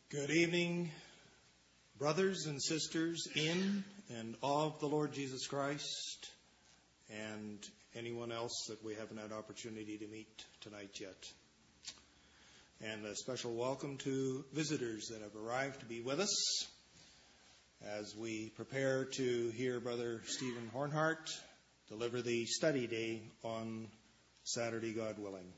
Good evening, brothers and sisters in and of the Lord Jesus Christ, and anyone else that we haven't had opportunity to meet tonight yet. And a special welcome to visitors that have arrived to be with us as we prepare to hear Brother Stephen Hornhart deliver the study day on Saturday, God willing.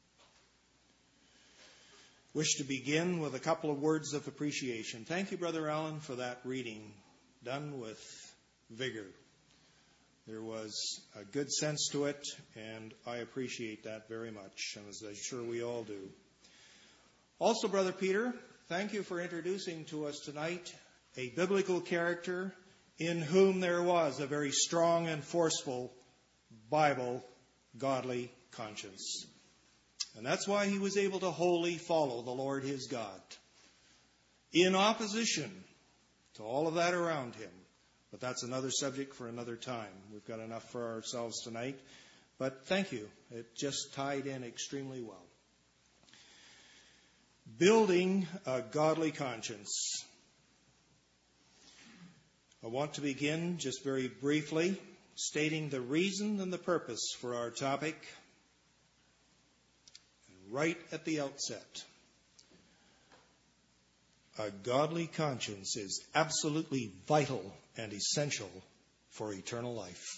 Wish to begin with a couple of words of appreciation. Thank you, Brother Allen, for that reading, done with vigor. There was a good sense to it, and I appreciate that very much, and as I'm sure we all do. Also, Brother Peter, thank you for introducing to us tonight a biblical character in whom there was a very strong and forceful Bible, godly conscience. And that's why he was able to wholly follow the Lord his God, in opposition to all of that around him. But that's another subject for another time. We've got enough for ourselves tonight. But thank you. It just tied in extremely well. Building a godly conscience. I want to begin just very briefly stating the reason and the purpose for our topic. Right at the outset, a godly conscience is absolutely vital and essential for eternal life.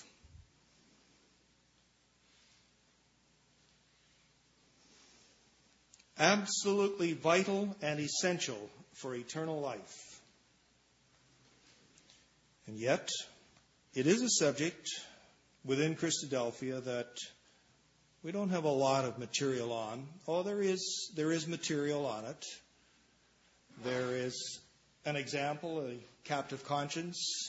Absolutely vital and essential for eternal life. And yet, it is a subject within Christadelphia that we don't have a lot of material on. Oh, there is material on it. There is an example, a captive conscience,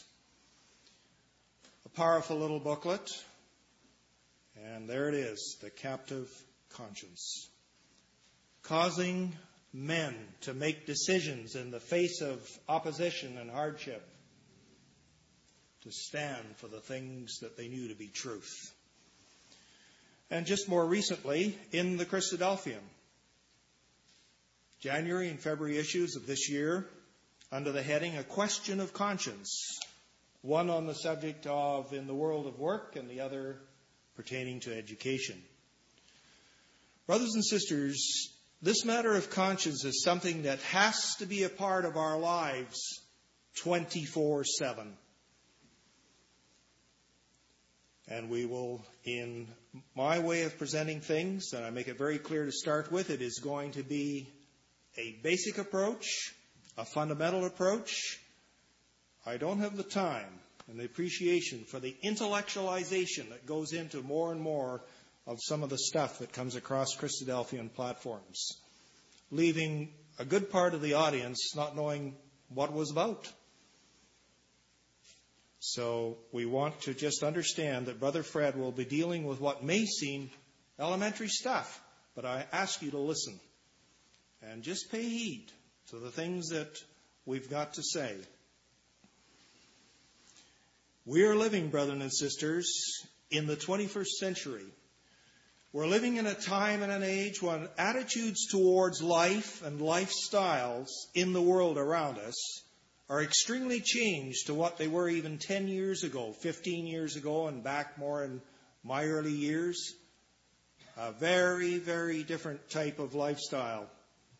a powerful little booklet, and there it is, the captive conscience, causing men to make decisions in the face of opposition and hardship, to stand for the things that they knew to be truth. And just more recently, in the Christadelphian, January and February issues of this year, under the heading, A Question of Conscience, one on the subject of in the world of work and the other pertaining to education. Brothers and sisters, this matter of conscience is something that has to be a part of our lives 24/7. And we will, in my way of presenting things, and I make it very clear to start with, it is going to be a basic approach, a fundamental approach. I don't have the time and the appreciation for the intellectualization that goes into more and more of some of the stuff that comes across Christadelphian platforms, leaving a good part of the audience not knowing what it was about. So we want to just understand that Brother Fred will be dealing with what may seem elementary stuff, but I ask you to listen and just pay heed to the things that we've got to say. We are living, brethren and sisters, in the 21st century. We're living in a time and an age when attitudes towards life and lifestyles in the world around us are extremely changed to what they were even 10 years ago, 15 years ago, and back more in my early years. A very, very different type of lifestyle.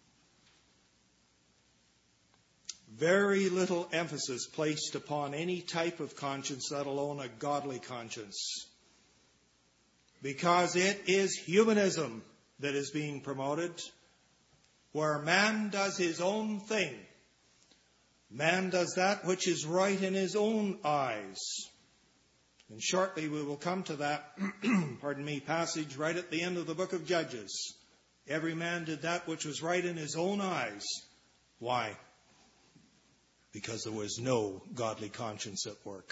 Very little emphasis placed upon any type of conscience, let alone a godly conscience. Because it is humanism that is being promoted, where man does his own thing. Man does that which is right in his own eyes. And shortly we will come to that, passage right at the end of the book of Judges. Every man did that which was right in his own eyes. Why? Because there was no godly conscience at work.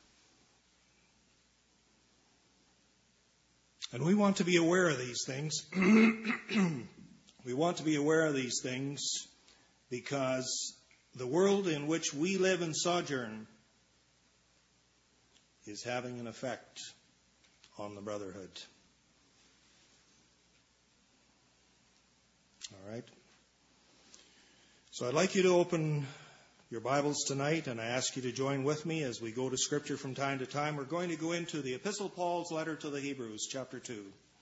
And we want to be aware of these things. We want to be aware of these things because the world in which we live and sojourn is having an effect on the brotherhood. All right? So I'd like you to open your Bibles tonight, and I ask you to join with me as we go to Scripture from time to time. We're going to go into the Epistle Paul's letter to the Hebrews, chapter 2.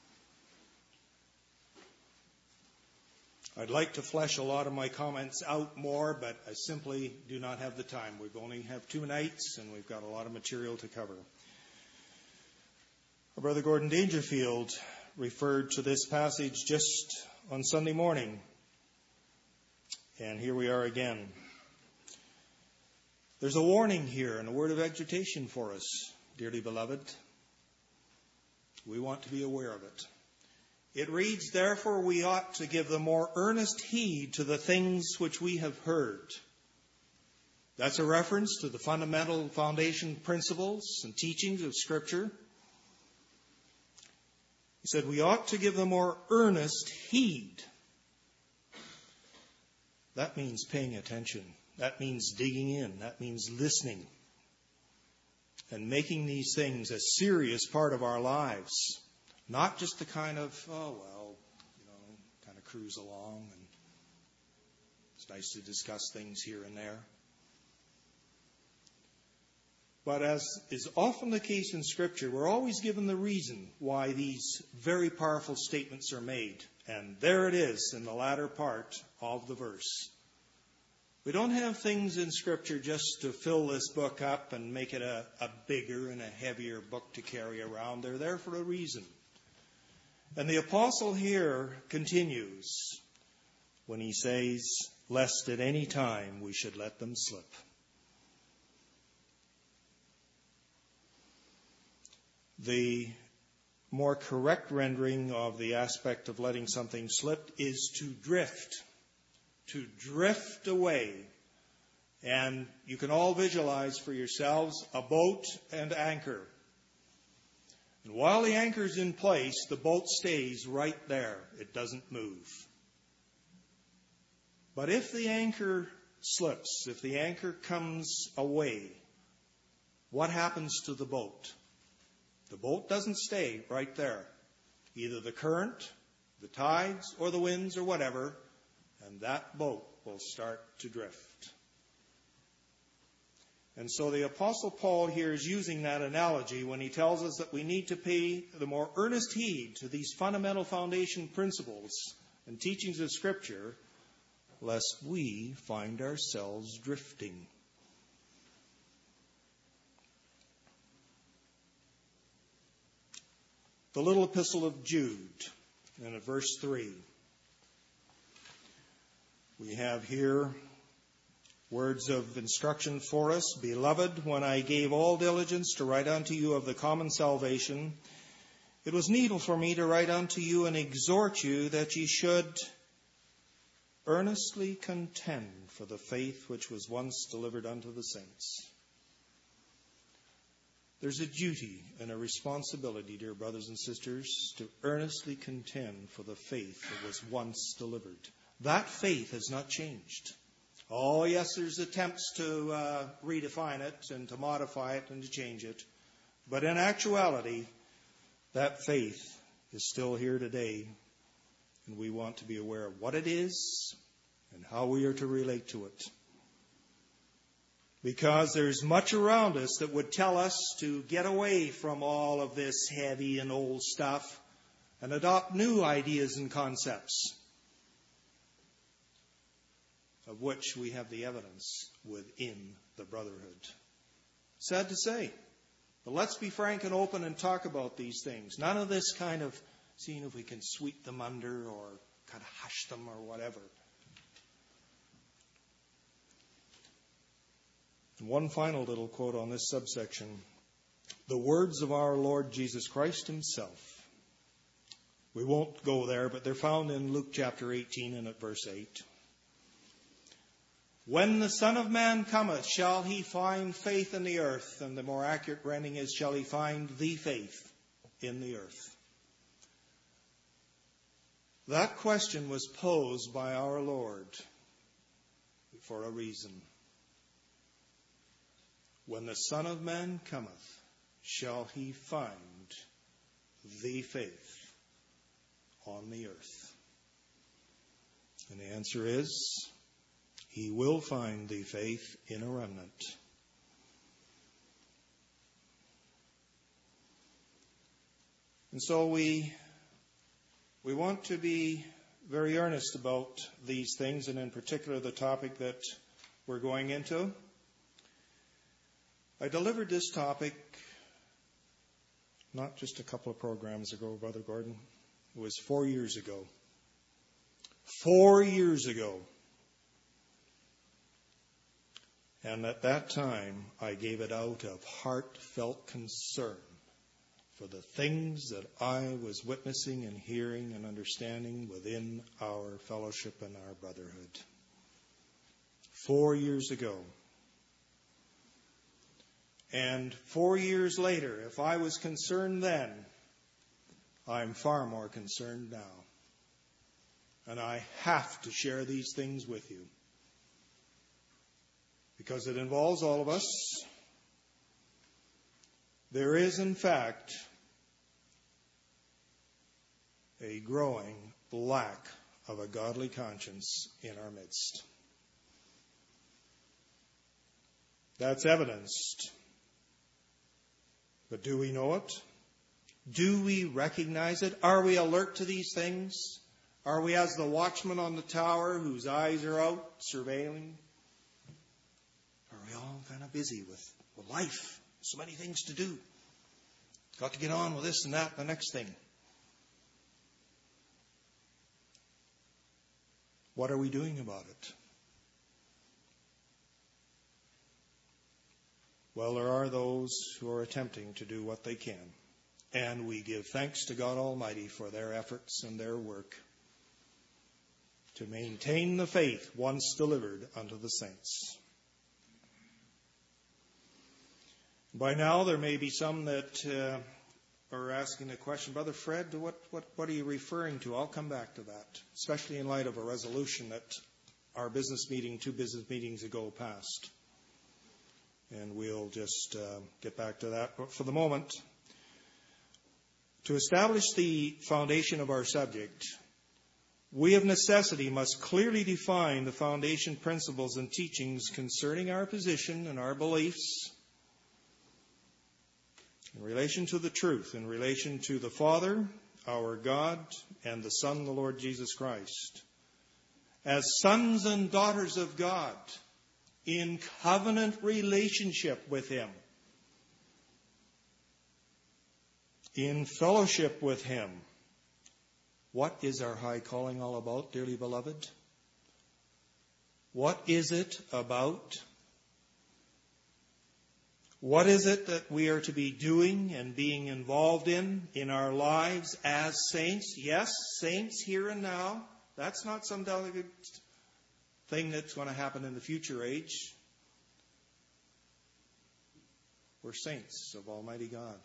I'd like to flesh a lot of my comments out more, but I simply do not have the time. We only have 2 nights, and we've got a lot of material to cover. Our Brother Gordon Dangerfield referred to this passage just on Sunday morning. And here we are again. There's a warning here and a word of exhortation for us, dearly beloved. We want to be aware of it. It reads, "Therefore we ought to give the more earnest heed to the things which we have heard." That's a reference to the fundamental foundation principles and teachings of Scripture. He said we ought to give the more earnest heed. That means paying attention. That means digging in. That means listening. And making these things a serious part of our lives. Not just the kind of, kind of cruise along. And it's nice to discuss things here and there. But as is often the case in Scripture, we're always given the reason why these very powerful statements are made. And there it is in the latter part of the verse. We don't have things in Scripture just to fill this book up and make it a bigger and a heavier book to carry around. They're there for a reason. And the apostle here continues when he says, "Lest at any time we should let them slip." The more correct rendering of the aspect of letting something slip is to drift. To drift away. And you can all visualize for yourselves a boat and anchor. And while the anchor's in place, the boat stays right there. It doesn't move. But if the anchor slips, if the anchor comes away, what happens to the boat? The boat doesn't stay right there. Either the current, the tides, or the winds, or whatever, and that boat will start to drift. And so the Apostle Paul here is using that analogy when he tells us that we need to pay the more earnest heed to these fundamental foundation principles and teachings of Scripture, lest we find ourselves drifting. The little epistle of Jude, and at verse 3. We have here words of instruction for us. "Beloved, when I gave all diligence to write unto you of the common salvation, it was needful for me to write unto you and exhort you that ye should earnestly contend for the faith which was once delivered unto the saints." There's a duty and a responsibility, dear brothers and sisters, to earnestly contend for the faith that was once delivered. That faith has not changed. Oh, yes, there's attempts to redefine it and to modify it and to change it. But in actuality, that faith is still here today. And we want to be aware of what it is and how we are to relate to it. Because there's much around us that would tell us to get away from all of this heavy and old stuff and adopt new ideas and concepts, of which we have the evidence within the brotherhood. Sad to say, but let's be frank and open and talk about these things. None of this kind of seeing if we can sweep them under or kind of hush them or whatever. And one final little quote on this subsection. The words of our Lord Jesus Christ himself. We won't go there, but they're found in Luke chapter 18 and at verse 8. "When the Son of Man cometh, shall he find faith in the earth?" And the more accurate rendering is, "Shall he find the faith in the earth?" That question was posed by our Lord for a reason. When the Son of Man cometh, shall he find the faith on the earth? And the answer is, He will find the faith in a remnant. And so we want to be very earnest about these things, and in particular the topic that we're going into. I delivered this topic not just a couple of programs ago, Brother Gordon. It was 4 years ago. 4 years ago. And at that time, I gave it out of heartfelt concern for the things that I was witnessing and hearing and understanding within our fellowship and our brotherhood. 4 years ago. And 4 years later, if I was concerned then, I'm far more concerned now. And I have to share these things with you. Because it involves all of us. There is, in fact, a growing lack of a godly conscience in our midst. That's evidenced. But do we know it? Do we recognize it? Are we alert to these things? Are we as the watchman on the tower whose eyes are out surveilling? Are we all kind of busy with life? So many things to do. Got to get on with this and that and the next thing. What are we doing about it? Well, there are those who are attempting to do what they can. And we give thanks to God Almighty for their efforts and their work to maintain the faith once delivered unto the saints. By now, there may be some that are asking the question, Brother Fred, what are you referring to? I'll come back to that, especially in light of a resolution that our business meeting, 2 business meetings ago, passed. And we'll just get back to that. But for the moment, to establish the foundation of our subject, we of necessity must clearly define the foundation principles and teachings concerning our position and our beliefs in relation to the truth, in relation to the Father, our God, and the Son, the Lord Jesus Christ. As sons and daughters of God, in covenant relationship with Him, in fellowship with Him. What is our high calling all about, dearly beloved? What is it about? What is it that we are to be doing and being involved in our lives as saints? Yes, saints here and now. That's not some delicate thing that's going to happen in the future age. We're saints of Almighty God.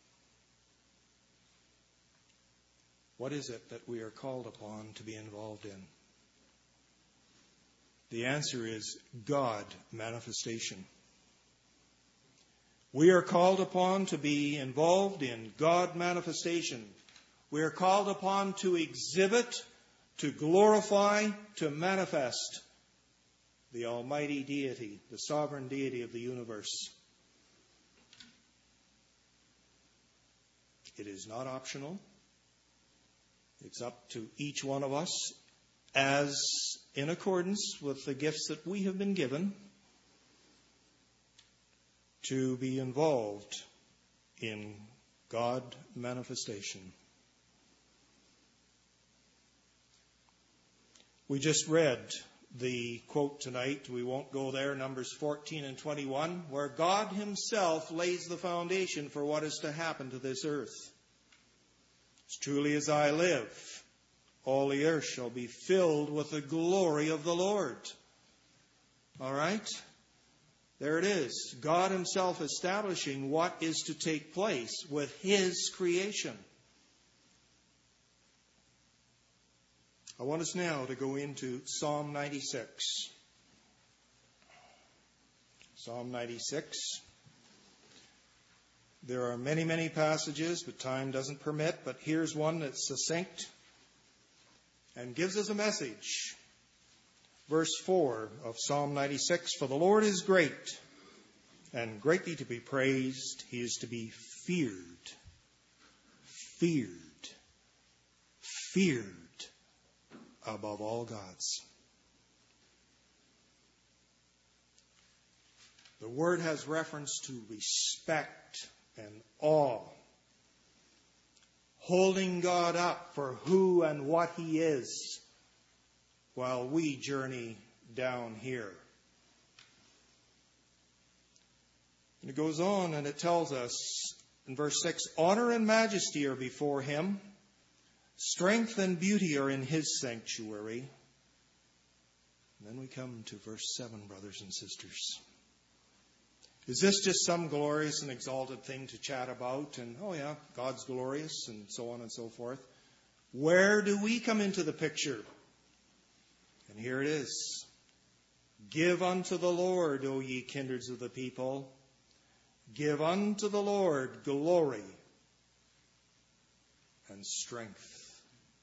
What is it that we are called upon to be involved in? The answer is God manifestation. We are called upon to be involved in God manifestation. We are called upon to exhibit, to glorify, to manifest the Almighty Deity, the sovereign deity of the universe. It is not optional. It's up to each one of us, as in accordance with the gifts that we have been given, to be involved in God manifestation. We just read the quote tonight. We won't go there, Numbers 14 and 21, where God Himself lays the foundation for what is to happen to this earth. As truly as I live, all the earth shall be filled with the glory of the Lord. All right? There it is. God Himself establishing what is to take place with His creation. I want us now to go into Psalm 96. Psalm 96. There are many, many passages, but time doesn't permit. But here's one that's succinct and gives us a message verse 4 of Psalm 96, "For the Lord is great and greatly to be praised. He is to be feared, feared, feared above all gods." The word has reference to respect and awe, holding God up for who and what He is while we journey down here. And it goes on and it tells us in verse 6, "Honor and majesty are before Him. Strength and beauty are in His sanctuary." And then we come to verse 7, brothers and sisters. Is this just some glorious and exalted thing to chat about? And, oh yeah, God's glorious and so on and so forth. Where do we come into the picture? And here it is. "Give unto the Lord, O ye kindreds of the people. Give unto the Lord glory and strength."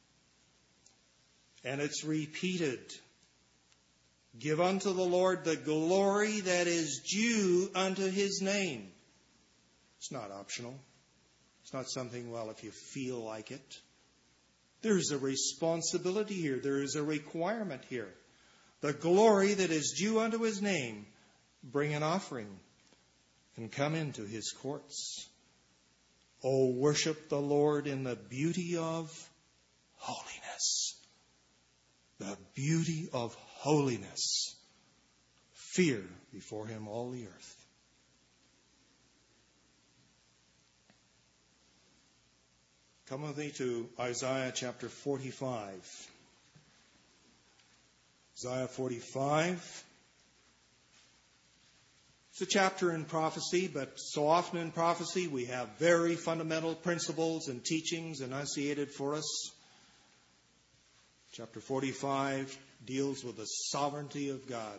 And it's repeated. Give unto the Lord the glory that is due unto His name. It's not optional. It's not something, well, if you feel like it. There's a responsibility here. There is a requirement here. The glory that is due unto His name. Bring an offering and come into His courts. Oh, worship the Lord in the beauty of holiness. The beauty of holiness. Fear before Him all the earth. Come with me to Isaiah chapter 45. Isaiah 45. It's a chapter in prophecy, but so often in prophecy we have very fundamental principles and teachings enunciated for us. Chapter 45 deals with the sovereignty of God.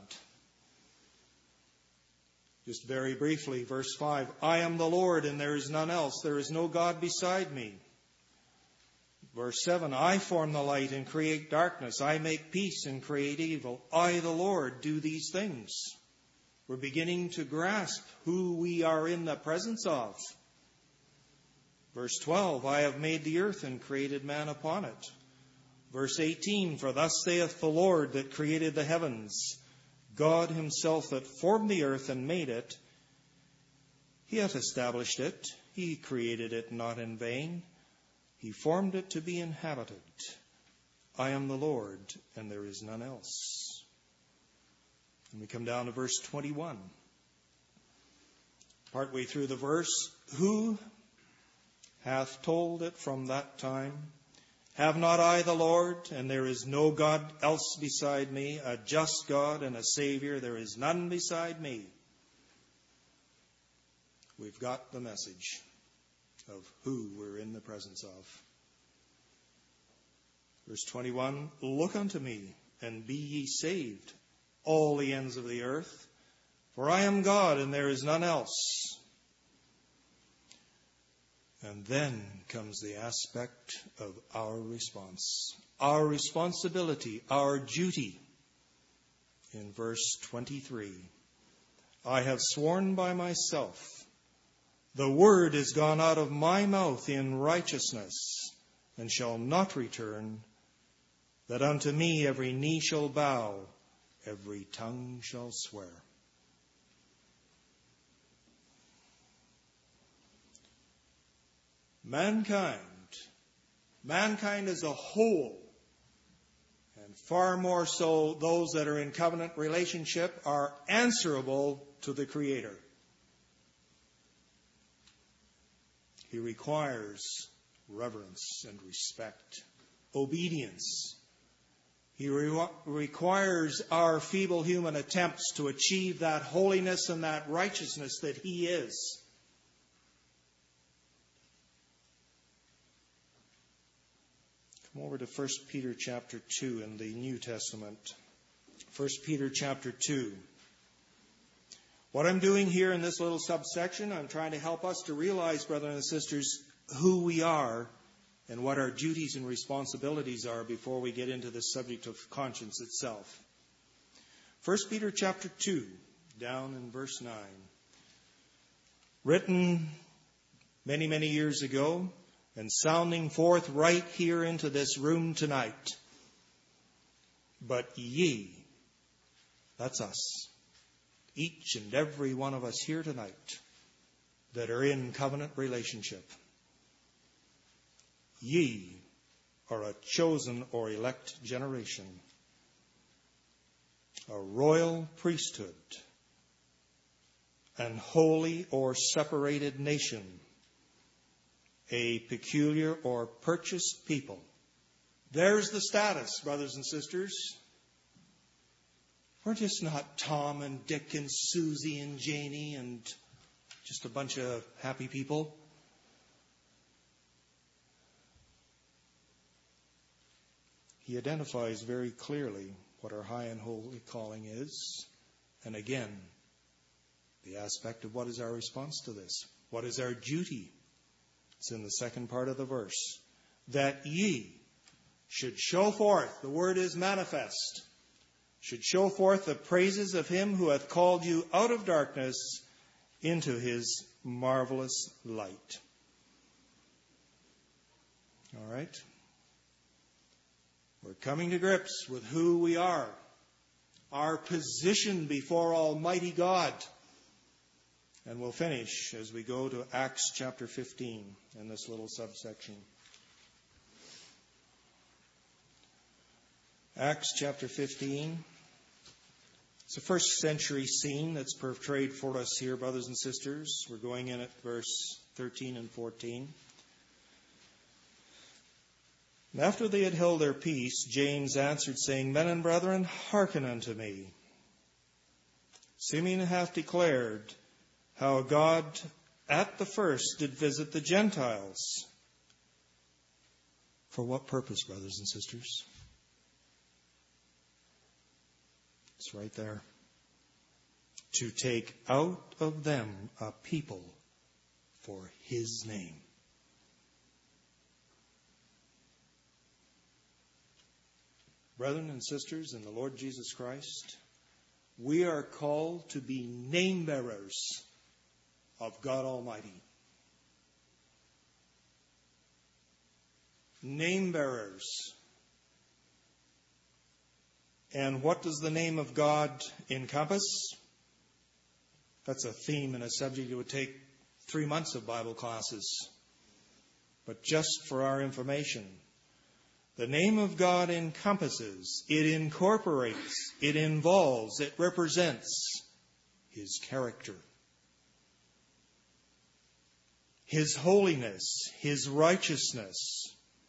Just very briefly, verse 5, "I am the Lord and there is none else. There is no God beside me." Verse 7, "I form the light and create darkness. I make peace and create evil. I, the Lord, do these things." We're beginning to grasp who we are in the presence of. Verse 12, "I have made the earth and created man upon it." Verse 18, "For thus saith the Lord that created the heavens, God Himself that formed the earth and made it. He hath established it. He created it not in vain. He formed it to be inhabited. I am the Lord, and there is none else." And we come down to verse 21. Partway through the verse, "Who hath told it from that time? Have not I the Lord, and there is no God else beside me, a just God and a Savior, there is none beside me." We've got the message of who we're in the presence of. Verse 21, "Look unto me, and be ye saved, all the ends of the earth, for I am God, and there is none else." And then comes the aspect of our response, our responsibility, our duty. In verse 23, "I have sworn by myself, the word is gone out of my mouth in righteousness, and shall not return, that unto me every knee shall bow, every tongue shall swear." Mankind as a whole, and far more so those that are in covenant relationship, are answerable to the Creator. He requires reverence and respect, obedience. He requires our feeble human attempts to achieve that holiness and that righteousness that He is. Come over to 1 Peter chapter 2 in the New Testament. 1 Peter chapter 2. What I'm doing here in this little subsection, I'm trying to help us to realize, brothers and sisters, who we are and what our duties and responsibilities are before we get into the subject of conscience itself. 1 Peter chapter 2, down in verse 9. Written many, many years ago, and sounding forth right here into this room tonight. But ye, that's us, each and every one of us here tonight that are in covenant relationship. Ye are a chosen or elect generation, a royal priesthood, an holy or separated nation, a peculiar or purchased people. There's the status, brothers and sisters. We're just not Tom and Dick and Susie and Janie and just a bunch of happy people. He identifies very clearly what our high and holy calling is. And again, the aspect of what is our response to this. What is our duty? It's in the second part of the verse. That ye should show forth, the word is manifest, should show forth the praises of him who hath called you out of darkness into his marvelous light. All right? We're coming to grips with who we are, our position before Almighty God. And we'll finish as we go to Acts chapter 15 in this little subsection. Acts chapter 15. It's a first century scene that's portrayed for us here, brothers and sisters. We're going in at verse 13 and 14. And after they had held their peace, James answered, saying, Men and brethren, hearken unto me. Simeon hath declared how God at the first did visit the Gentiles. For what purpose, brothers and sisters? It's right there. To take out of them a people for his name. Brethren and sisters in the Lord Jesus Christ, we are called to be name bearers of God Almighty. Name bearers. And what does the name of God encompass? That's a theme and a subject that would take 3 months of Bible classes. But just for our information, the name of God encompasses, it incorporates, it involves, it represents his character, his holiness, his righteousness,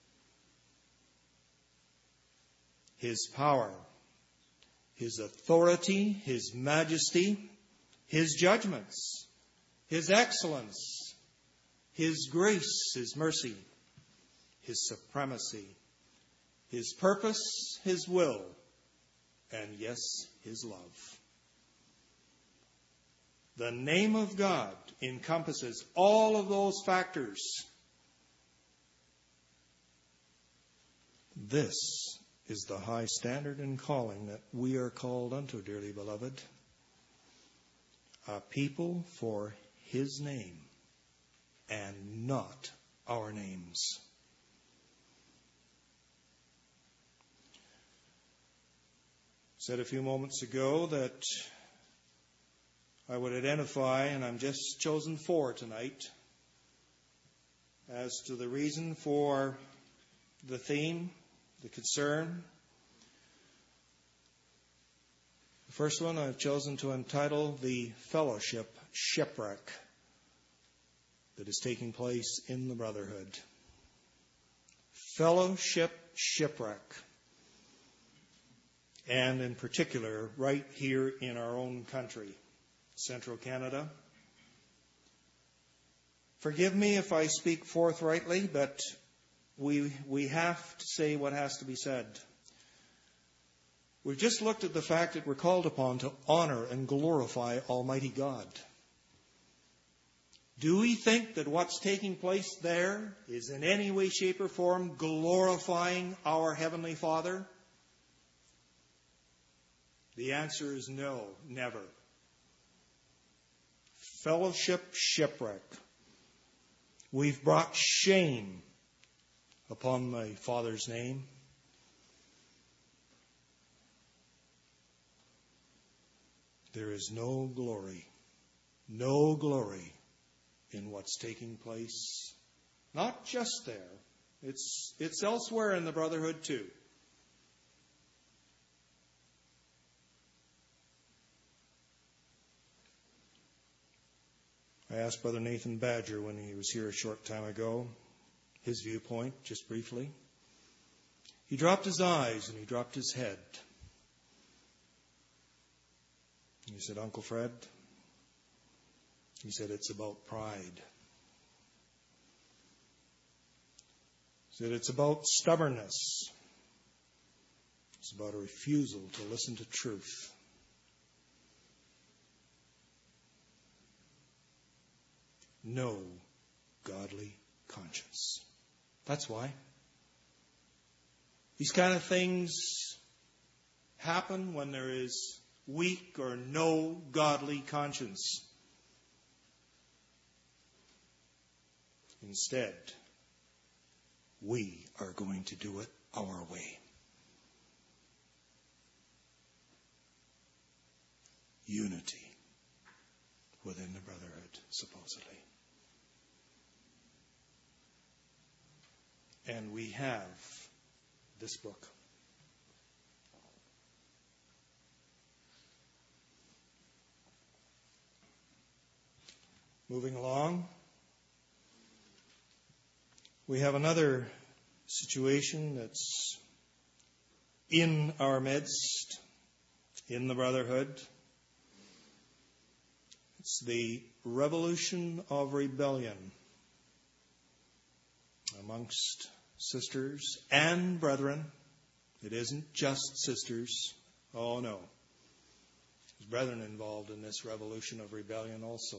his power, his authority, his majesty, his judgments, his excellence, his grace, his mercy, his supremacy, his purpose, his will, and yes, his love. The name of God encompasses all of those factors. This is the high standard and calling that we are called unto, dearly beloved. A people for his name and not our names. I said a few moments ago that I would identify, and I'm just chosen 4 tonight, as to the reason for the theme, the concern. The first one I've chosen to entitle The Fellowship Shipwreck that is taking place in the Brotherhood. Fellowship Shipwreck. And in particular, right here in our own country, Central Canada. Forgive me if I speak forthrightly, but we have to say what has to be said. We've just looked at the fact that we're called upon to honor and glorify Almighty God. Do we think that what's taking place there is in any way, shape, or form glorifying our Heavenly Father? The answer is no, never. Fellowship shipwreck. We've brought shame upon my Father's name. There is no glory in what's taking place. Not just there. It's elsewhere in the brotherhood too. I asked Brother Nathan Badger when he was here a short time ago, his viewpoint, just briefly. He dropped his eyes and he dropped his head. He said, Uncle Fred, he said, it's about pride. He said, it's about stubbornness. It's about a refusal to listen to truth. No godly conscience. That's why. These kind of things happen when there is weak or no godly conscience. Instead, we are going to do it our way. Unity within the brotherhood, supposedly. And we have this book. Moving along, we have another situation that's in our midst, in the brotherhood. It's the revolution of rebellion amongst sisters and brethren. It isn't just sisters. Oh no. There's brethren involved in this revolution of rebellion also.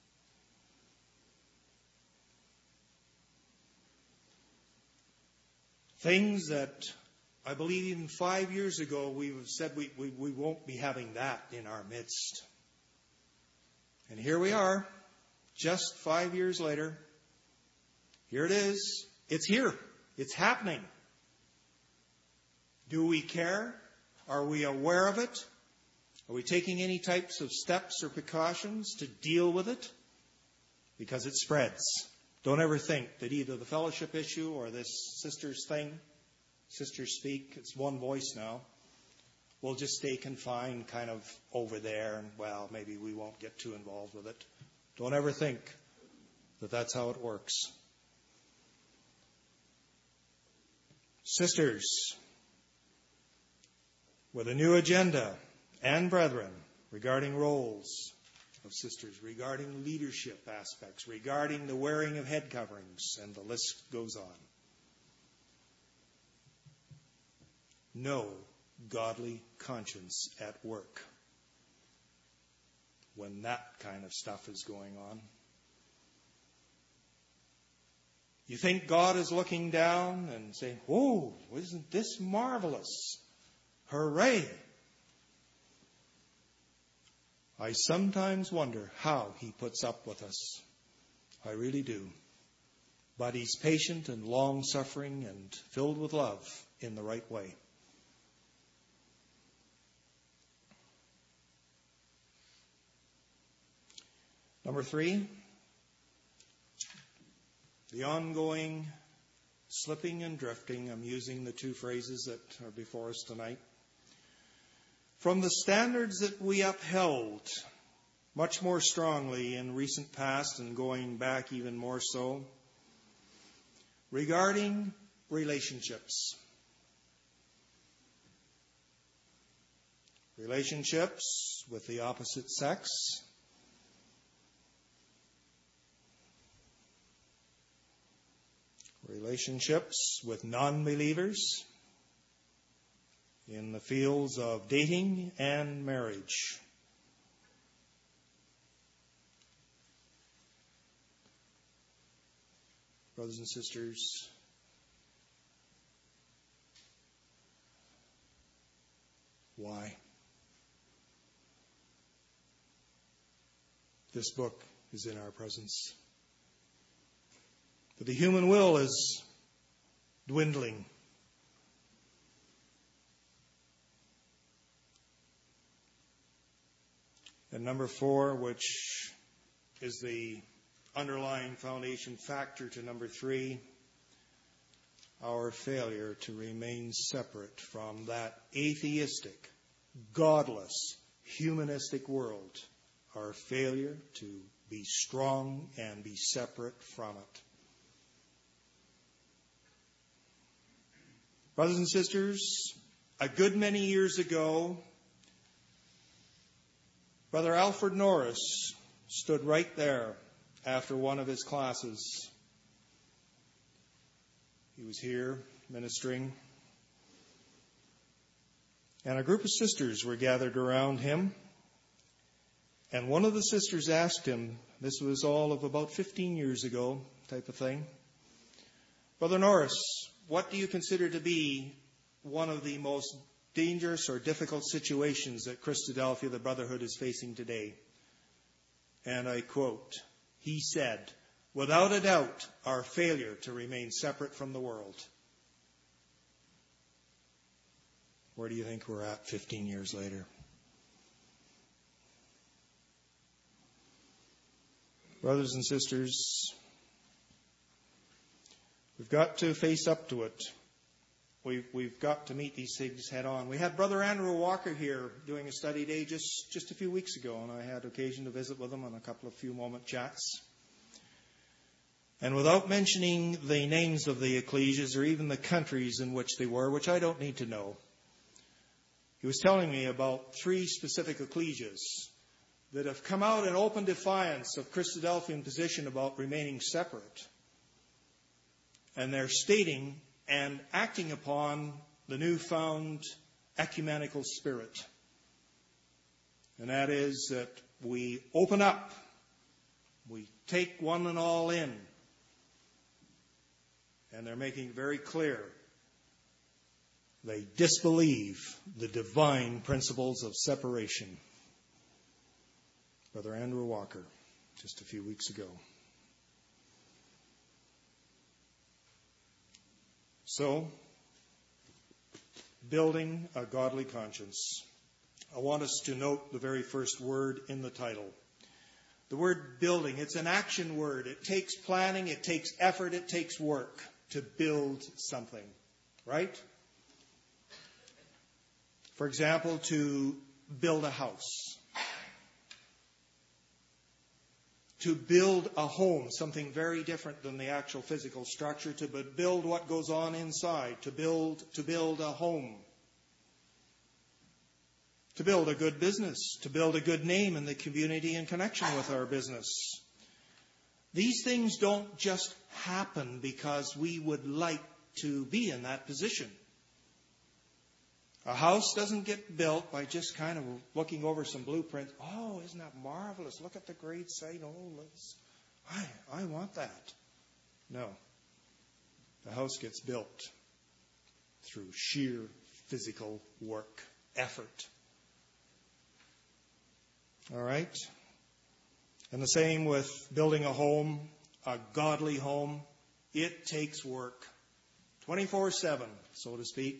Things that I believe even 5 years ago we said we won't be having that in our midst. And here we are, just 5 years later. Here it is. It's here. It's happening. Do we care? Are we aware of it? Are we taking any types of steps or precautions to deal with it? Because it spreads. Don't ever think that either the fellowship issue or this sisters thing, sisters speak, it's one voice now, will just stay confined kind of over there and, well, maybe we won't get too involved with it. Don't ever think that that's how it works. Sisters, with a new agenda, and brethren, regarding roles of sisters, regarding leadership aspects, regarding the wearing of head coverings, and the list goes on. No godly conscience at work when that kind of stuff is going on. You think God is looking down and saying, "Whoa, isn't this marvelous? Hooray!" I sometimes wonder how He puts up with us. I really do. But He's patient and long-suffering and filled with love in the right way. Number 3, the ongoing slipping and drifting. I'm using the two phrases that are before us tonight. From the standards that we upheld much more strongly in recent past and going back even more so, regarding relationships. Relationships with the opposite sex. Relationships with non-believers in the fields of dating and marriage. Brothers and sisters, why? this book is in our presence. But the human will is dwindling. And number 4, which is the underlying foundation factor to number 3, our failure to remain separate from that atheistic, godless, humanistic world. Our failure to be strong and be separate from it. Brothers and sisters, a good many years ago, Brother Alfred Norris stood right there after one of his classes. He was here ministering, and a group of sisters were gathered around him. And one of the sisters asked him, this was all of about 15 years ago type of thing, Brother Norris, what do you consider to be one of the most dangerous or difficult situations that Christadelphia, the Brotherhood, is facing today? And I quote, he said, without a doubt, our failure to remain separate from the world. Where do you think we're at 15 years later? Brothers and sisters, we've got to face up to it. We've got to meet these things head on. We had Brother Andrew Walker here doing a study day just a few weeks ago, and I had occasion to visit with him on a couple of few moment chats. And without mentioning the names of the ecclesias or even the countries in which they were, which I don't need to know, he was telling me about 3 specific ecclesias that have come out in open defiance of Christadelphian position about remaining separate. And they're stating and acting upon the newfound ecumenical spirit. And that is that we open up, we take one and all in. And they're making it very clear they disbelieve the divine principles of separation. Brother Andrew Walker, just a few weeks ago. So, building a godly conscience. I want us to note the very first word in the title. The word building, it's an action word. It takes planning, it takes effort, it takes work to build something, right? For example, to build a house. To build a home, something very different than the actual physical structure, to build what goes on inside, to build a home. To build a good business, to build a good name in the community in connection with our business. These things don't just happen because we would like to be in that position. A house doesn't get built by just kind of looking over some blueprints. Oh, isn't that marvelous? Look at the great site. Oh, I want that. No. The house gets built through sheer physical work, effort. All right? And the same with building a home, a godly home. It takes work. 24/7, so to speak.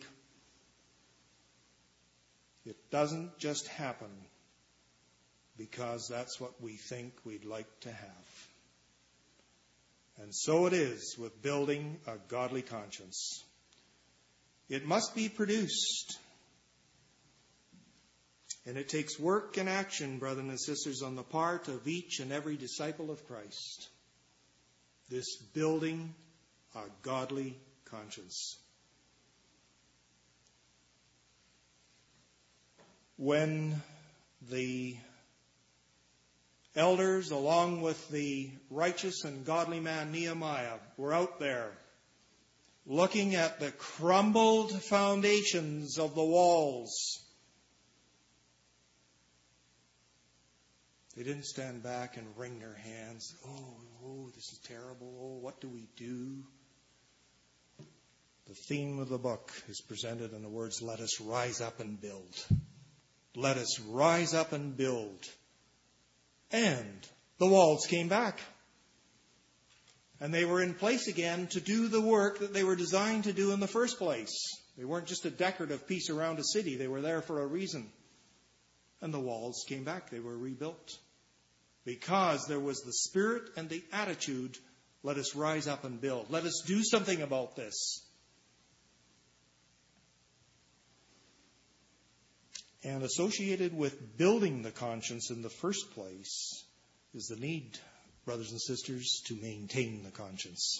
It doesn't just happen because that's what we think we'd like to have. And so it is with building a godly conscience. It must be produced. And it takes work and action, brothers and sisters, on the part of each and every disciple of Christ. This building a godly conscience. When the elders, along with the righteous and godly man Nehemiah, were out there looking at the crumbled foundations of the walls, they didn't stand back and wring their hands. Oh, this is terrible. Oh, what do we do? The theme of the book is presented in the words, let us rise up and build. Let us rise up and build. And the walls came back. And they were in place again to do the work that they were designed to do in the first place. They weren't just a decorative piece around a city. They were there for a reason. And the walls came back. They were rebuilt. Because there was the spirit and the attitude, let us rise up and build. Let us do something about this. And associated with building the conscience in the first place is the need, brothers and sisters, to maintain the conscience.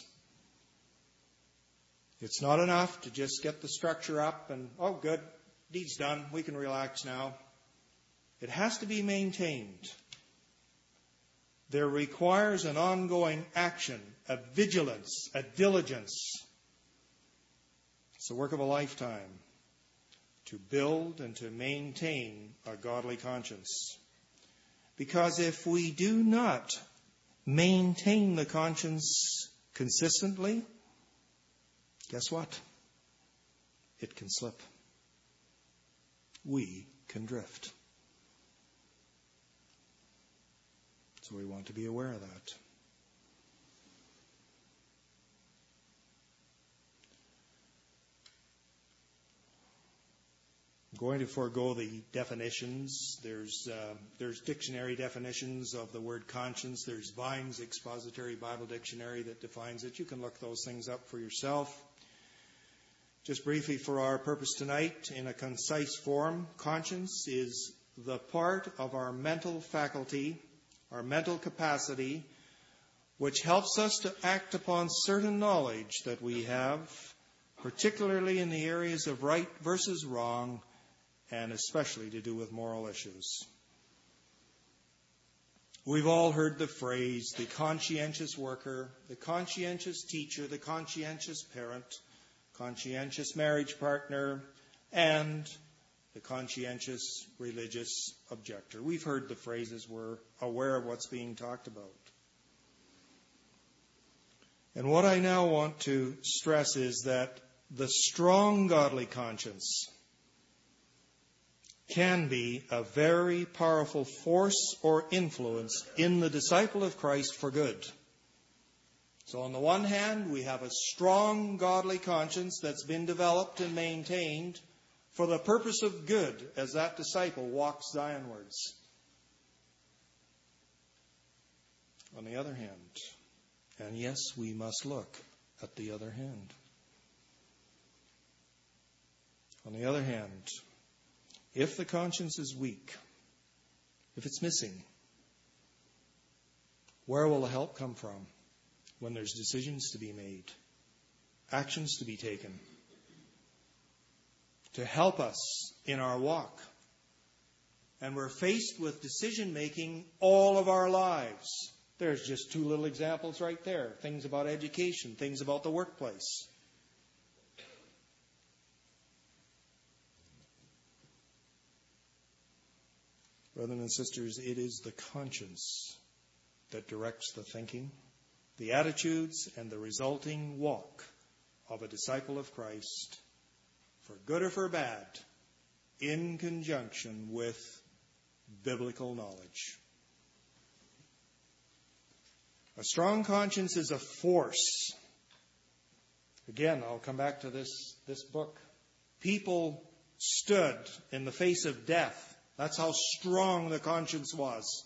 It's not enough to just get the structure up and, oh, good, deed's done, we can relax now. It has to be maintained. There requires an ongoing action, a vigilance, a diligence. It's the work of a lifetime to build and to maintain a godly conscience. Because if we do not maintain the conscience consistently, guess what? It can slip. We can drift. So we want to be aware of that. I'm going to forego the definitions. There's dictionary definitions of the word conscience. There's Vine's Expository Bible Dictionary that defines it. You can look those things up for yourself. Just briefly for our purpose tonight, in a concise form, conscience is the part of our mental faculty, our mental capacity, which helps us to act upon certain knowledge that we have, particularly in the areas of right versus wrong, and especially to do with moral issues. We've all heard the phrase, the conscientious worker, the conscientious teacher, the conscientious parent, conscientious marriage partner, and the conscientious religious objector. We've heard the phrases. We're aware of what's being talked about. And what I now want to stress is that the strong godly conscience can be a very powerful force or influence in the disciple of Christ for good. So on the one hand, we have a strong godly conscience that's been developed and maintained for the purpose of good as that disciple walks Zionwards. On the other hand, and yes, we must look at the other hand. On the other hand, if the conscience is weak, if it's missing, where will the help come from when there's decisions to be made, actions to be taken, to help us in our walk? And we're faced with decision making all of our lives. There's just two little examples right there. Things about education, things about the workplace. Brothers and sisters, it is the conscience that directs the thinking, the attitudes, and the resulting walk of a disciple of Christ, for good or for bad, in conjunction with biblical knowledge. A strong conscience is a force. Again, I'll come back to this book. People stood in the face of death. That's how strong the conscience was.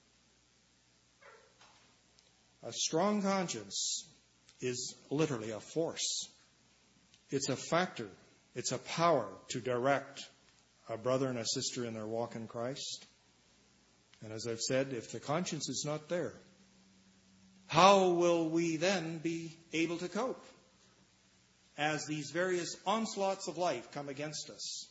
A strong conscience is literally a force. It's a factor. It's a power to direct a brother and a sister in their walk in Christ. And as I've said, if the conscience is not there, how will we then be able to cope as these various onslaughts of life come against us?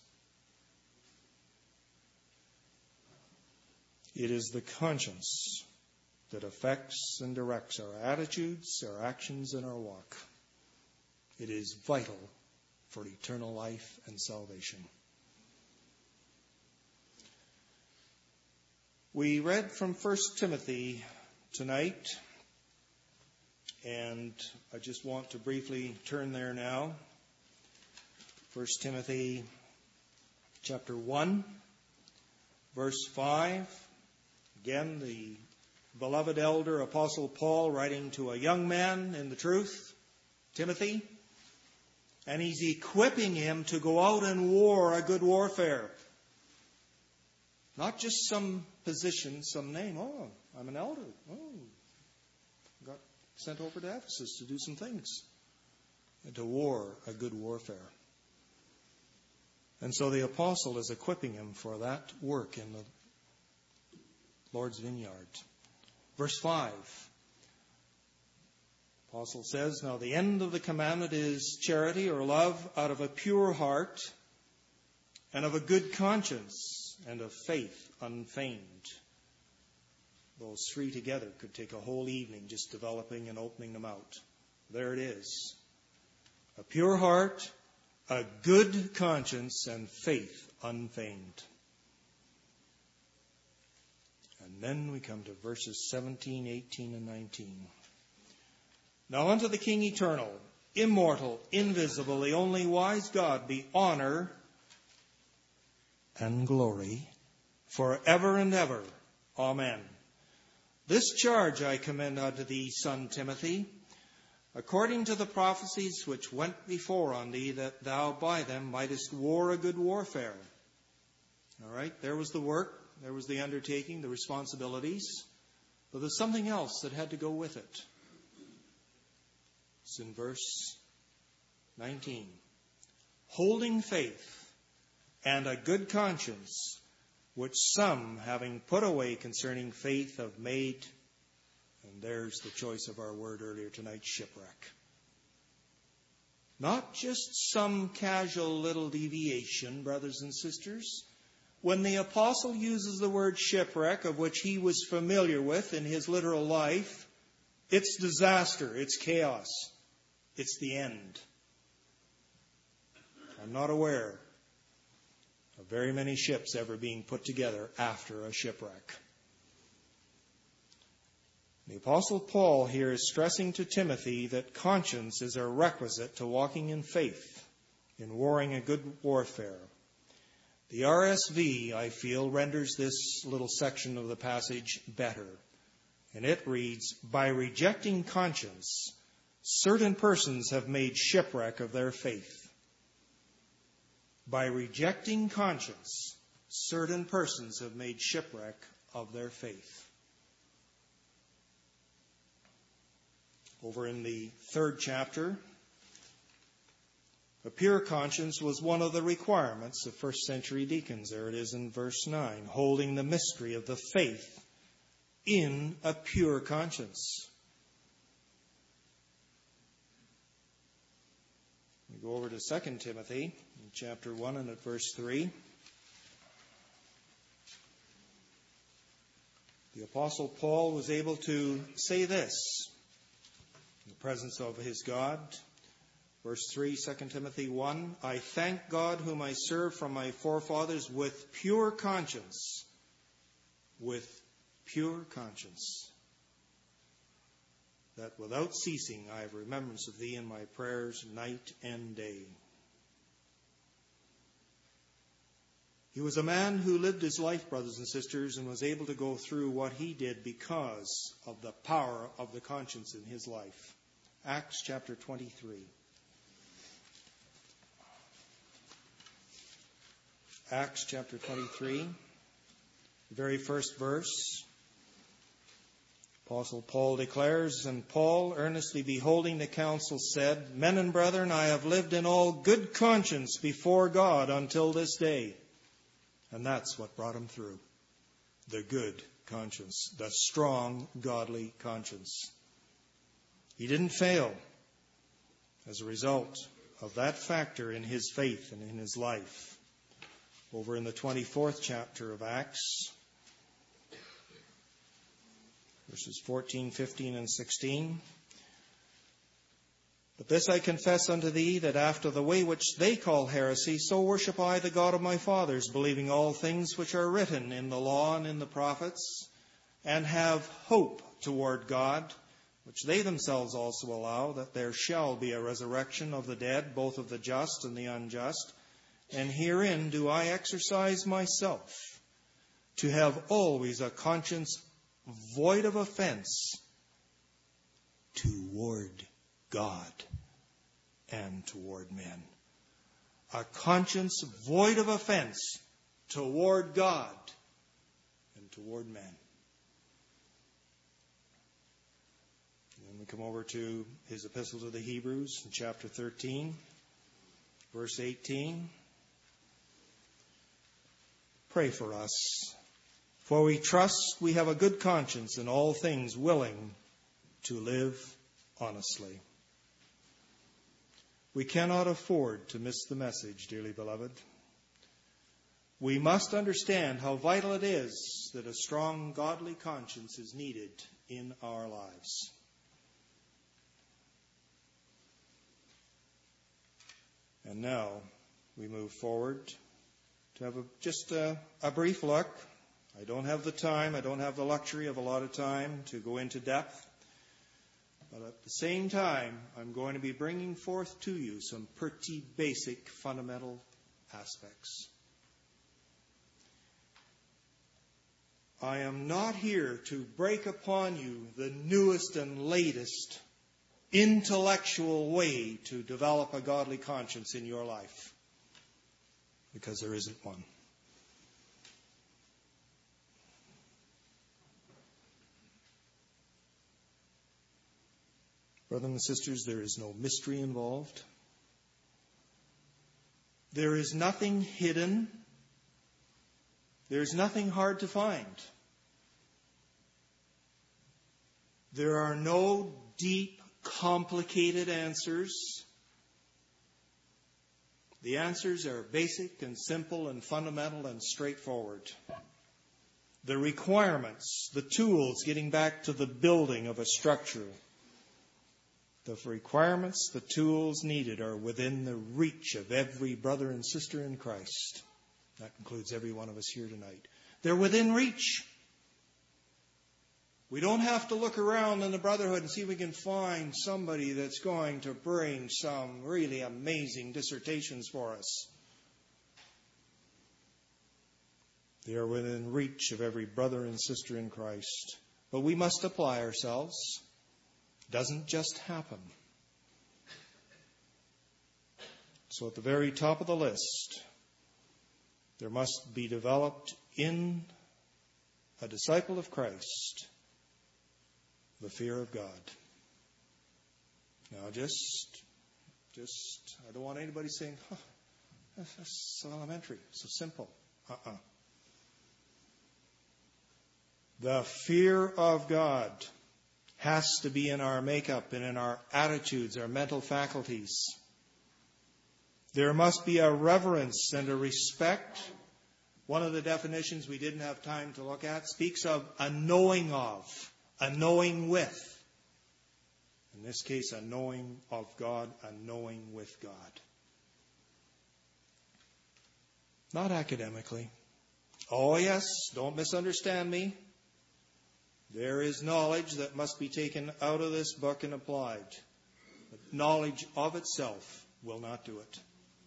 It is the conscience that affects and directs our attitudes, our actions, and our walk. It is vital for eternal life and salvation. We read from 1 Timothy tonight, and I just want to briefly turn there now. 1 Timothy chapter 1, verse 5. Again, the beloved elder, Apostle Paul, writing to a young man in the truth, Timothy, and he's equipping him to go out and war a good warfare. Not just some position, some name. Oh, I'm an elder. Oh, got sent over to Ephesus to do some things. And to war a good warfare. And so the apostle is equipping him for that work in the Lord's vineyard. Verse 5. Apostle says, now the end of the commandment is charity or love out of a pure heart and of a good conscience and of faith unfeigned. Those three together could take a whole evening just developing and opening them out. There it is. A pure heart, a good conscience, and faith unfeigned. And then we come to verses 17, 18, and 19. Now unto the King eternal, immortal, invisible, the only wise God, be honor and glory forever and ever. Amen. This charge I commend unto thee, son Timothy, according to the prophecies which went before on thee, that thou by them mightest war a good warfare. All right, there was the work, there was the undertaking, the responsibilities, but there's something else that had to go with it. It's in verse 19. Holding faith and a good conscience, which some, having put away concerning faith, have made, and there's the choice of our word earlier tonight, shipwreck. Not just some casual little deviation, brothers and sisters. When the apostle uses the word shipwreck, of which he was familiar with in his literal life, it's disaster, it's chaos, it's the end. I'm not aware of very many ships ever being put together after a shipwreck. The Apostle Paul here is stressing to Timothy that conscience is a requisite to walking in faith, in warring a good warfare. The RSV, I feel, renders this little section of the passage better. And it reads, by rejecting conscience, certain persons have made shipwreck of their faith. By rejecting conscience, certain persons have made shipwreck of their faith. Over in the 3rd chapter, a pure conscience was one of the requirements of first century deacons. There it is in verse 9. Holding the mystery of the faith in a pure conscience. We go over to 2 Timothy, in chapter 1 and at verse 3. The Apostle Paul was able to say this in the presence of his God. Verse 3, 2 Timothy 1, I thank God whom I serve from my forefathers with pure conscience. With pure conscience. That without ceasing I have remembrance of thee in my prayers night and day. He was a man who lived his life, brothers and sisters, and was able to go through what he did because of the power of the conscience in his life. Acts chapter 23. Acts chapter 23, the very first verse. Apostle Paul declares, and Paul, earnestly beholding the council, said, men and brethren, I have lived in all good conscience before God until this day. And that's what brought him through. The good conscience, the strong, godly conscience. He didn't fail as a result of that factor in his faith and in his life. Over in the 24th chapter of Acts, verses 14, 15, and 16. But this I confess unto thee, that after the way which they call heresy, so worship I the God of my fathers, believing all things which are written in the law and in the prophets, and have hope toward God, which they themselves also allow, that there shall be a resurrection of the dead, both of the just and the unjust. And herein do I exercise myself, to have always a conscience void of offense toward God and toward men. A conscience void of offense toward God and toward men. And then we come over to his epistle to the Hebrews in chapter 13, verse 18. Pray for us, for we trust we have a good conscience in all things, willing to live honestly. We cannot afford to miss the message, dearly beloved. We must understand how vital it is that a strong, godly conscience is needed in our lives. And now we move forward to have just a brief look. I don't have the time, I don't have the luxury of a lot of time to go into depth. But at the same time, I'm going to be bringing forth to you some pretty basic fundamental aspects. I am not here to break upon you the newest and latest intellectual way to develop a godly conscience in your life, because there isn't one. Brothers and sisters, there is no mystery involved. There is nothing hidden. There's nothing hard to find. There are no deep, complicated answers. The answers are basic and simple and fundamental and straightforward. The requirements, the tools, getting back to the building of a structure, the requirements, the tools needed are within the reach of every brother and sister in Christ. That includes every one of us here tonight. They're within reach. We don't have to look around in the brotherhood and see if we can find somebody that's going to bring some really amazing dissertations for us. They are within reach of every brother and sister in Christ. But we must apply ourselves. It doesn't just happen. So at the very top of the list, there must be developed in a disciple of Christ the fear of God. Now just I don't want anybody saying, that's so elementary, so simple. The fear of God has to be in our makeup and in our attitudes, our mental faculties. There must be a reverence and a respect. One of the definitions we didn't have time to look at speaks of a knowing of, a knowing with. In this case, a knowing of God, a knowing with God. Not academically. Oh yes, don't misunderstand me. There is knowledge that must be taken out of this book and applied. But knowledge of itself will not do it.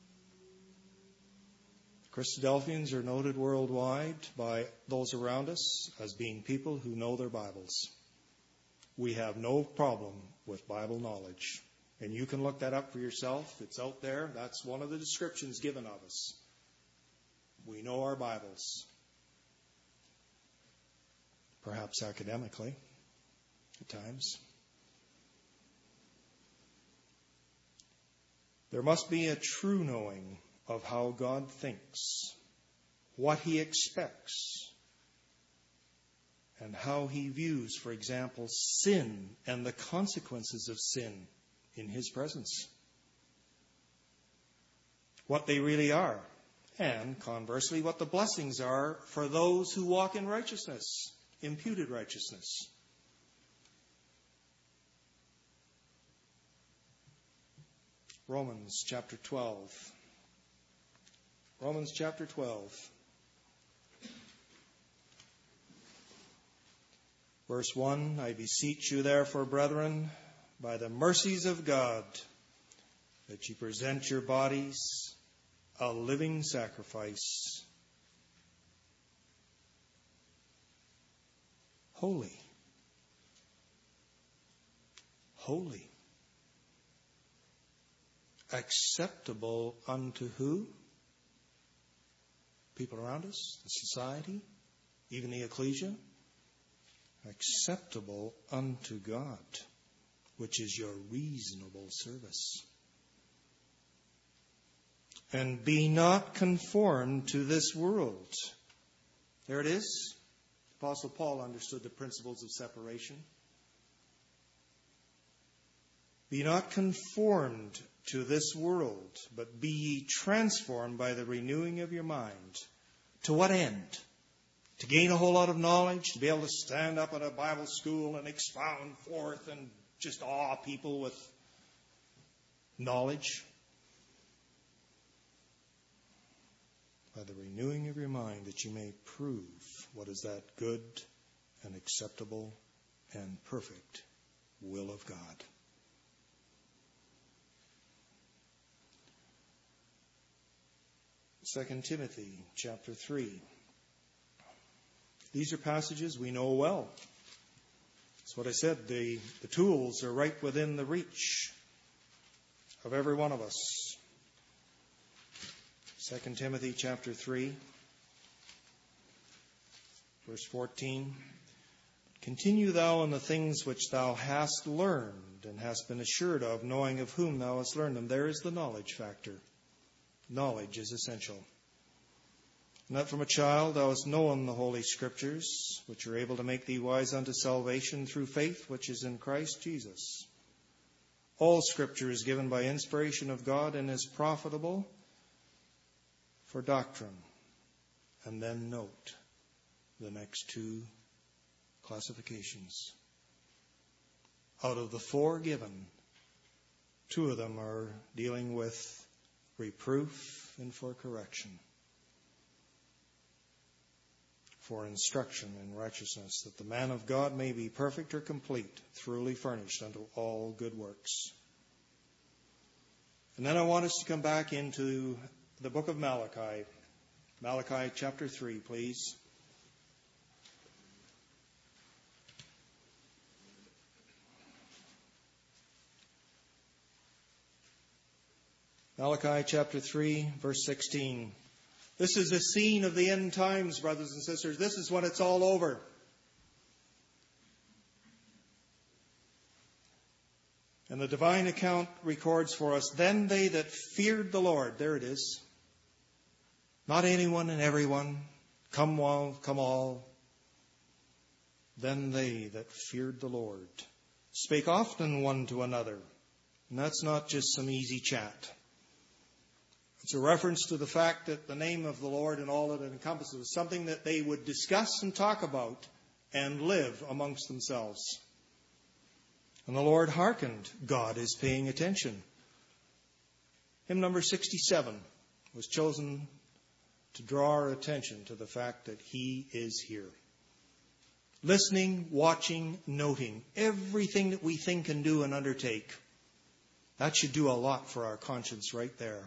Christadelphians are noted worldwide by those around us as being people who know their Bibles. We have no problem with Bible knowledge. And you can look that up for yourself. It's out there. That's one of the descriptions given of us. We know our Bibles. Perhaps academically, at times. There must be a true knowing of how God thinks, what He expects, and how He views, for example, sin and the consequences of sin in His presence. What they really are, and conversely, what the blessings are for those who walk in righteousness. Imputed righteousness. Romans chapter 12. Romans chapter 12. Verse 1, I beseech you therefore, brethren, by the mercies of God, that ye present your bodies a living sacrifice, holy. Holy. Acceptable unto who? People around us, the society, even the ecclesia. Acceptable unto God, which is your reasonable service. And be not conformed to this world. There it is. Apostle Paul understood the principles of separation. Be not conformed to this world, but be ye transformed by the renewing of your mind. To what end? To gain a whole lot of knowledge, to be able to stand up at a Bible school and expound forth and just awe people with knowledge. By the renewing of your mind, that you may prove what is that good and acceptable and perfect will of God. Second Timothy chapter 3. These are passages we know well. That's what I said. The tools are right within the reach of every one of us. 2 Timothy chapter 3, verse 14. Continue thou in the things which thou hast learned and hast been assured of, knowing of whom thou hast learned them. There is the knowledge factor. Knowledge is essential. And that from a child thou hast known the Holy Scriptures, which are able to make thee wise unto salvation through faith which is in Christ Jesus. All Scripture is given by inspiration of God and is profitable for doctrine. And then note the next two classifications. Out of the four given, two of them are dealing with reproof and for correction, for instruction in righteousness, that the man of God may be perfect or complete, thoroughly furnished unto all good works. And then I want us to come back into the book of Malachi. Malachi chapter 3, please. Malachi chapter 3, verse 16. This is a scene of the end times, brothers and sisters. This is when it's all over. And the divine account records for us, then they that feared the Lord, there it is. Not anyone and everyone, come one, come all. Then they that feared the Lord spake often one to another. And that's not just some easy chat. It's a reference to the fact that the name of the Lord and all that it encompasses was something that they would discuss and talk about and live amongst themselves. And the Lord hearkened. God is paying attention. Hymn number 67 was chosen to draw our attention to the fact that He is here. Listening, watching, noting everything that we think and do and undertake. That should do a lot for our conscience right there.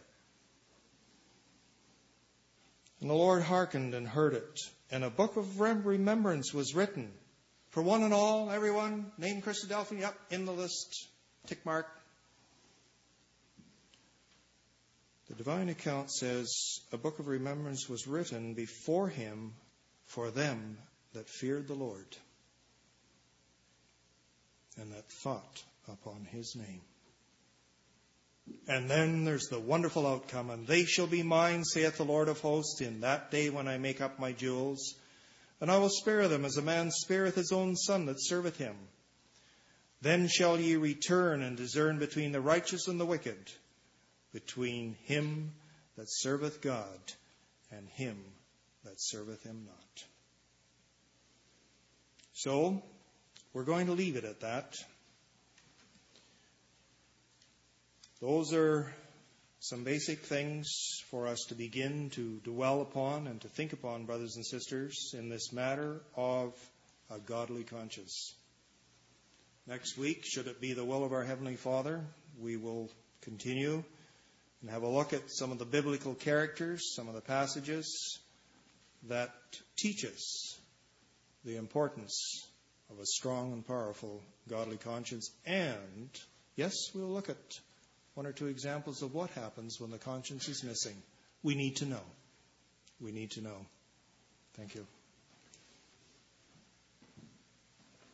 And the Lord hearkened and heard it. And a book of remembrance was written. For one and all, everyone, name Christadelphian, yep, in the list, tick mark. The divine account says, a book of remembrance was written before Him for them that feared the Lord and that thought upon His name. And then there's the wonderful outcome. And they shall be mine, saith the Lord of hosts, in that day when I make up my jewels. And I will spare them as a man spareth his own son that serveth him. Then shall ye return and discern between the righteous and the wicked, between him that serveth God and him that serveth Him not. So, we're going to leave it at that. Those are some basic things for us to begin to dwell upon and to think upon, brothers and sisters, in this matter of a godly conscience. Next week, should it be the will of our Heavenly Father, we will continue and have a look at some of the biblical characters, some of the passages that teach us the importance of a strong and powerful godly conscience. And, yes, we'll look at one or two examples of what happens when the conscience is missing. We need to know. We need to know. Thank you.